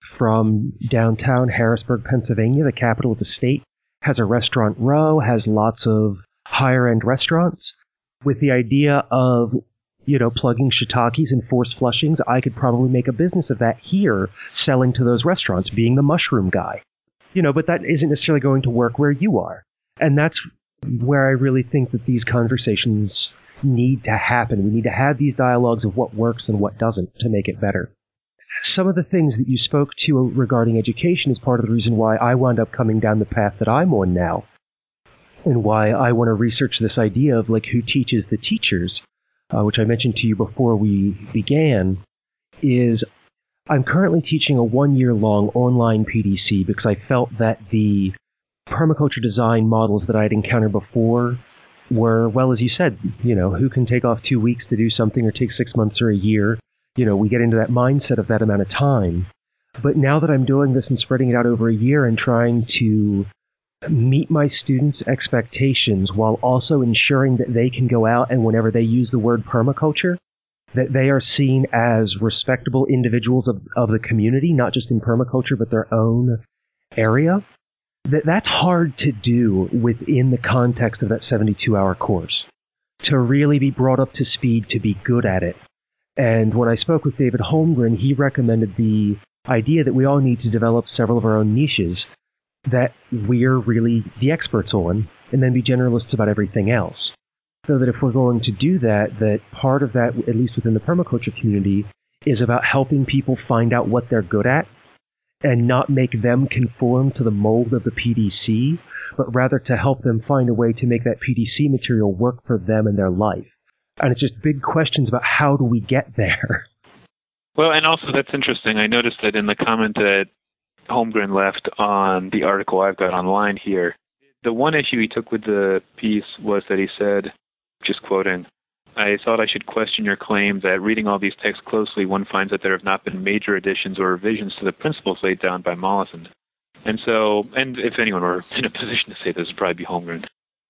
from downtown Harrisburg, Pennsylvania, the capital of the state. Has a restaurant row, has lots of higher-end restaurants. With the idea of, you know, plugging shiitakes and forced flushings, I could probably make a business of that here, selling to those restaurants, being the mushroom guy. You know, but that isn't necessarily going to work where you are. And that's where I really think that these conversations need to happen. We need to have these dialogues of what works and what doesn't to make it better. Some of the things that you spoke to regarding education is part of the reason why I wound up coming down the path that I'm on now, and why I want to research this idea of like who teaches the teachers, uh, which I mentioned to you before we began, is I'm currently teaching a one-year-long online P D C because I felt that the permaculture design models that I had encountered before were, well, as you said, you know, who can take off two weeks to do something or take six months or a year? You know, we get into that mindset of that amount of time. But now that I'm doing this and spreading it out over a year and trying to meet my students' expectations while also ensuring that they can go out and whenever they use the word permaculture, that they are seen as respectable individuals of, of the community, not just in permaculture, but their own area. That that's hard to do within the context of that seventy-two hour course, to really be brought up to speed, to be good at it. And when I spoke with David Holmgren, he recommended the idea that we all need to develop several of our own niches that we're really the experts on, and then be generalists about everything else. So that if we're going to do that, that part of that, at least within the permaculture community, is about helping people find out what they're good at, and not make them conform to the mold of the P D C, but rather to help them find a way to make that P D C material work for them and their life. And it's just big questions about how do we get there. Well, and also that's interesting. I noticed that in the comment that Holmgren left on the article I've got online here, the one issue he took with the piece was that he said, just quoting, I thought I should question your claim that reading all these texts closely, one finds that there have not been major additions or revisions to the principles laid down by Mollison. And so, and if anyone were in a position to say this, would probably be Holmgren.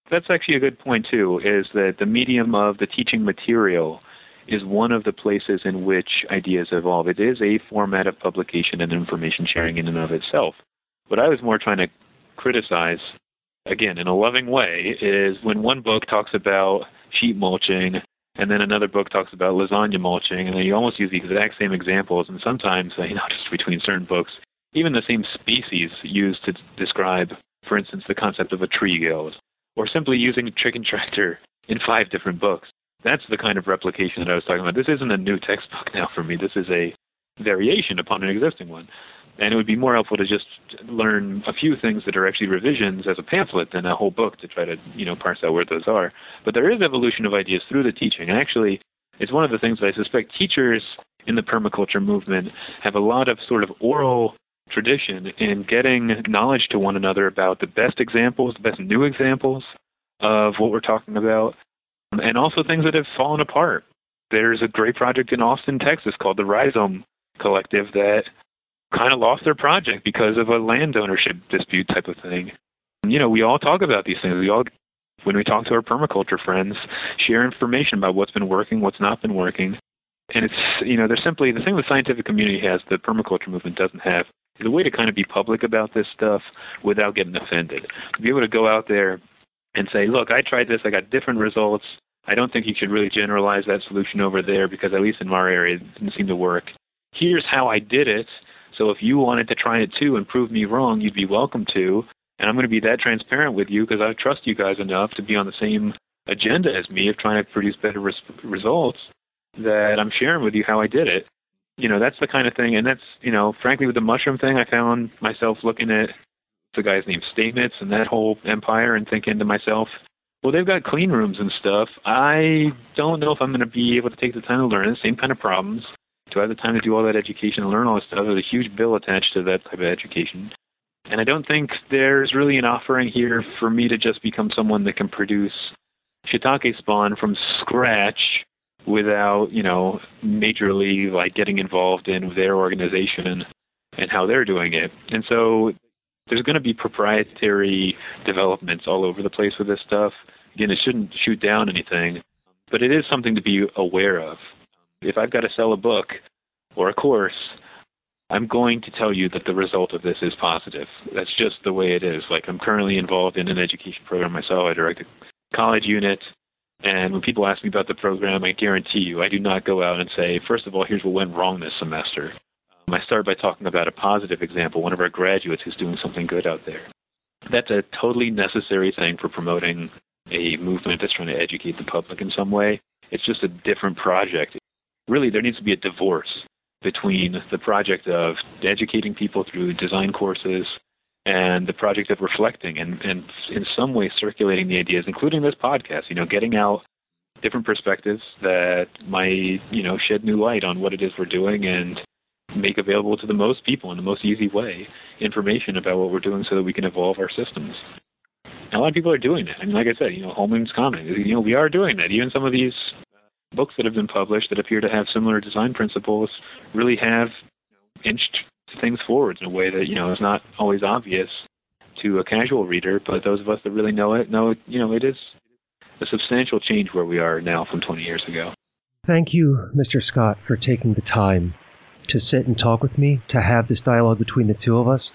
That's actually a good point, too, is that the medium of the teaching material is one of the places in which ideas evolve. It is a format of publication and information sharing in and of itself. What I was more trying to criticize, again, in a loving way, is when one book talks about sheet mulching and then another book talks about lasagna mulching, and then you almost use the exact same examples, and sometimes, you know, just between certain books, even the same species used to describe, for instance, the concept of a tree gill, or simply using a chicken tractor in five different books. That's the kind of replication that I was talking about. This isn't a new textbook now for me. This is a variation upon an existing one. And it would be more helpful to just learn a few things that are actually revisions as a pamphlet than a whole book to try to, you know, parse out where those are. But there is evolution of ideas through the teaching. And actually, it's one of the things that I suspect teachers in the permaculture movement have a lot of sort of oral tradition in getting knowledge to one another about the best examples, the best new examples of what we're talking about, and also things that have fallen apart. There's a great project in Austin, Texas called the Rhizome Collective that kind of lost their project because of a land ownership dispute type of thing. You know, we all talk about these things. We all, when we talk to our permaculture friends, share information about what's been working, what's not been working. And it's, you know, there's simply, the thing the scientific community has, the permaculture movement doesn't have, is a way to kind of be public about this stuff without getting offended. To be able to go out there and say, look, I tried this, I got different results. I don't think you should really generalize that solution over there because at least in our area it didn't seem to work. Here's how I did it. So if you wanted to try it too and prove me wrong, you'd be welcome to. And I'm going to be that transparent with you because I trust you guys enough to be on the same agenda as me of trying to produce better res- results that I'm sharing with you how I did it. You know, that's the kind of thing. And that's, you know, frankly, with the mushroom thing, I found myself looking at the guy's name, Statements, and that whole empire and thinking to myself, well, they've got clean rooms and stuff. I don't know if I'm going to be able to take the time to learn the same kind of problems. Do I have the time to do all that education and learn all this stuff? There's a huge bill attached to that type of education. And I don't think there's really an offering here for me to just become someone that can produce shiitake spawn from scratch without, you know, majorly like getting involved in their organization and how they're doing it. And so there's going to be proprietary developments all over the place with this stuff. Again, it shouldn't shoot down anything, but it is something to be aware of. If I've got to sell a book or a course, I'm going to tell you that the result of this is positive. That's just the way it is. Like, I'm currently involved in an education program myself. I direct a college unit, and when people ask me about the program, I guarantee you I do not go out and say, first of all, here's what went wrong this semester. Um, I start by talking about a positive example, one of our graduates who's doing something good out there. That's a totally necessary thing for promoting a movement that's trying to educate the public in some way. It's just a different project. Really, there needs to be a divorce between the project of educating people through design courses and the project of reflecting and, and in some way circulating the ideas, including this podcast, you know, getting out different perspectives that might, you know, shed new light on what it is we're doing and make available to the most people in the most easy way information about what we're doing so that we can evolve our systems. And a lot of people are doing that. I mean, like I said, you know, Holman's comment, you know, we are doing that. Even some of these books that have been published that appear to have similar design principles really have inched things forward in a way that, you know, is not always obvious to a casual reader, but those of us that really know it know, you know, it is a substantial change where we are now from twenty years ago. Thank you, Mister Scott, for taking the time to sit and talk with me, to have this dialogue between the two of us.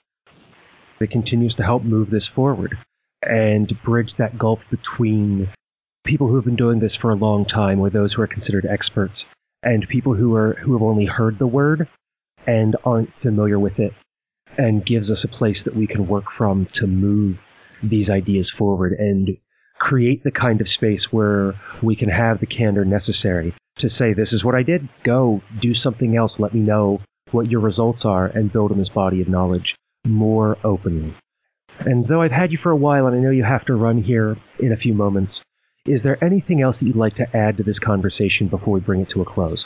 It continues to help move this forward and bridge that gulf between people who have been doing this for a long time, or those who are considered experts, and people who are who have only heard the word and aren't familiar with it, and gives us a place that we can work from to move these ideas forward and create the kind of space where we can have the candor necessary to say, this is what I did, go, do something else, let me know what your results are, and build on this body of knowledge more openly. And though I've had you for a while, and I know you have to run here in a few moments, is there anything else that you'd like to add to this conversation before we bring it to a close?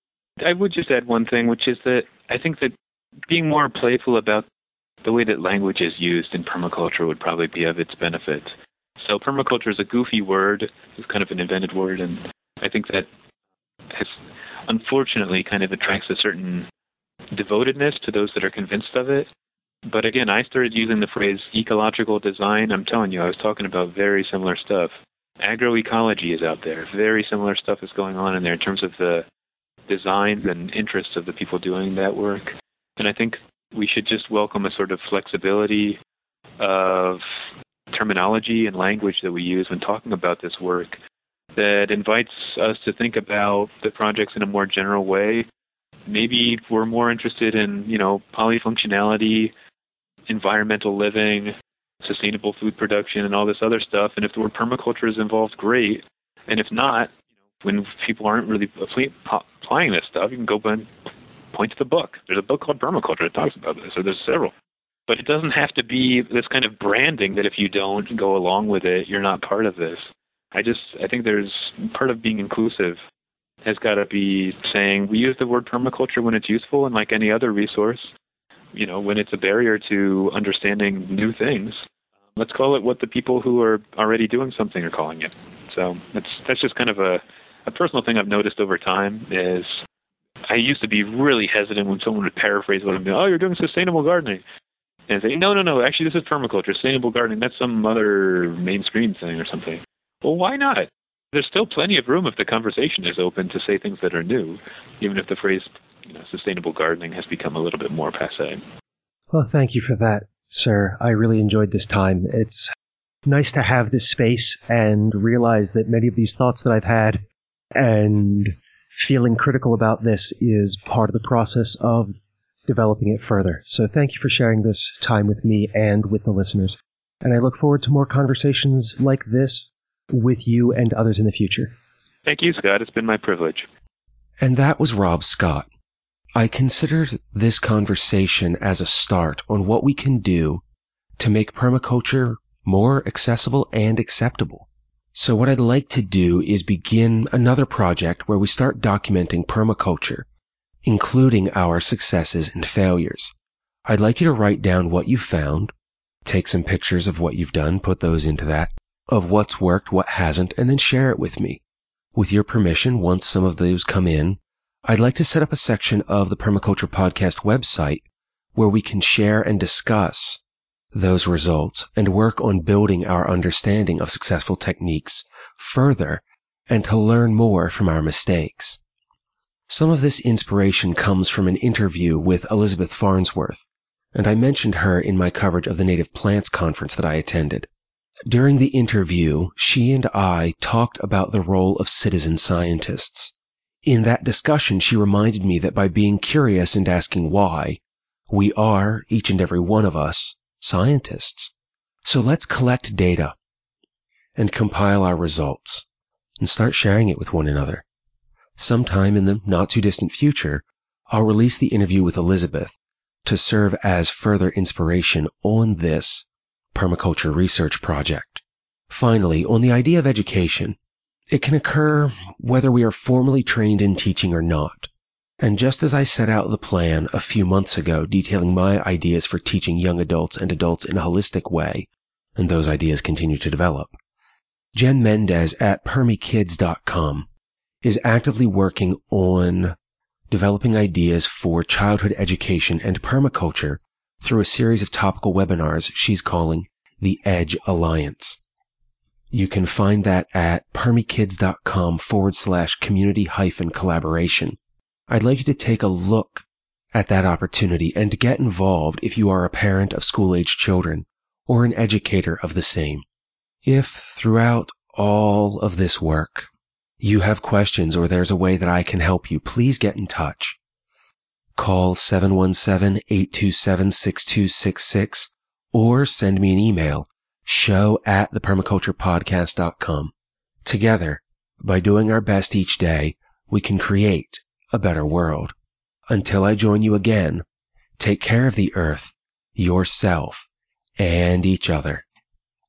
I would just add one thing, which is that I think that being more playful about the way that language is used in permaculture would probably be of its benefit. So permaculture is a goofy word. It's kind of an invented word, and I think that has unfortunately kind of attracts a certain devotedness to those that are convinced of it. But again, I started using the phrase ecological design. I'm telling you, I was talking about very similar stuff. Agroecology is out there. Very similar stuff is going on in there in terms of the designs and interests of the people doing that work. And I think we should just welcome a sort of flexibility of terminology and language that we use when talking about this work that invites us to think about the projects in a more general way. Maybe we're more interested in, you know, polyfunctionality, environmental living, sustainable food production, and all this other stuff. And if the word permaculture is involved, great. And if not, when people aren't really applying this stuff, you can go and point to the book. There's a book called Permaculture that talks about this, or there's several. But it doesn't have to be this kind of branding that if you don't go along with it, you're not part of this. I just, I think there's part of being inclusive has got to be saying we use the word permaculture when it's useful, and like any other resource, you know, when it's a barrier to understanding new things, let's call it what the people who are already doing something are calling it. So that's that's just kind of a, a personal thing I've noticed over time is I used to be really hesitant when someone would paraphrase what I'm doing. Oh, you're doing sustainable gardening. And say, no, no, no, actually this is permaculture. Sustainable gardening, that's some other mainstream thing or something. Well, why not? There's still plenty of room if the conversation is open to say things that are new, even if the phrase, you know, sustainable gardening has become a little bit more passé. Well, thank you for that, sir. I really enjoyed this time. It's nice to have this space and realize that many of these thoughts that I've had and feeling critical about this is part of the process of developing it further. So thank you for sharing this time with me and with the listeners. And I look forward to more conversations like this with you and others in the future. Thank you, Scott. It's been my privilege. And that was Rob Scott. I considered this conversation as a start on what we can do to make permaculture more accessible and acceptable. So what I'd like to do is begin another project where we start documenting permaculture, including our successes and failures. I'd like you to write down what you found, take some pictures of what you've done, put those into that, of what's worked, what hasn't, and then share it with me. With your permission, once some of those come in, I'd like to set up a section of the Permaculture Podcast website where we can share and discuss those results and work on building our understanding of successful techniques further and to learn more from our mistakes. Some of this inspiration comes from an interview with Elizabeth Farnsworth, and I mentioned her in my coverage of the Native Plants Conference that I attended. During the interview, she and I talked about the role of citizen scientists. In that discussion, she reminded me that by being curious and asking why, we are, each and every one of us, scientists. So let's collect data and compile our results and start sharing it with one another. Sometime in the not-too-distant future, I'll release the interview with Elizabeth to serve as further inspiration on this permaculture research project. Finally, on the idea of education, it can occur whether we are formally trained in teaching or not. And just as I set out the plan a few months ago detailing my ideas for teaching young adults and adults in a holistic way, and those ideas continue to develop, Jen Mendez at permy kids dot com is actively working on developing ideas for childhood education and permaculture through a series of topical webinars she's calling the Edge Alliance. You can find that at permy kids dot com forward slash community hyphen collaboration. I'd like you to take a look at that opportunity and to get involved if you are a parent of school-age children or an educator of the same. If throughout all of this work you have questions or there's a way that I can help you, please get in touch. Call seven one seven, eight two seven, six two six six or send me an email, show at the permaculture podcast dot com. Together, by doing our best each day, we can create a better world. Until I join you again, take care of the earth, yourself, and each other.